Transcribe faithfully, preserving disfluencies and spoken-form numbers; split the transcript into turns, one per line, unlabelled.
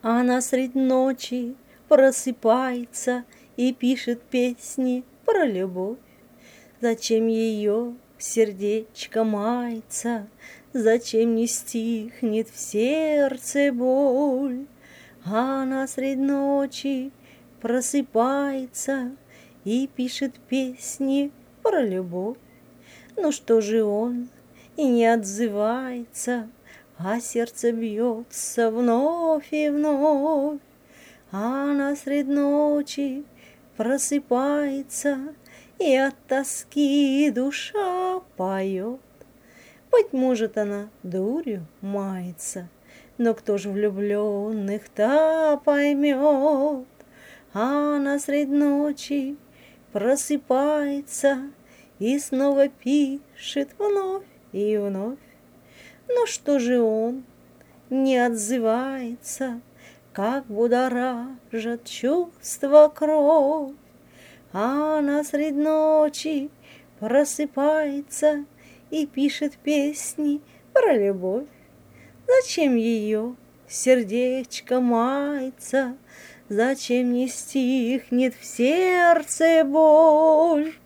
Она средь ночи просыпается и пишет песни про любовь. Зачем ее сердечко мается, зачем не стихнет в сердце боль? Она средь ночи просыпается и пишет песни про любовь. Ну что же он и не отзывается, а сердце бьется вновь и вновь. Она средь ночи просыпается, и от тоски душа поет. Быть может, она дурью мается, но кто ж влюбленных-то поймет? Она средь ночи просыпается и снова пишет вновь и вновь. Но что же он не отзывается, как будоражат чувства кровь? Она средь ночи просыпается и пишет песни про любовь. Зачем ее сердечко мается, зачем не стихнет в сердце боль?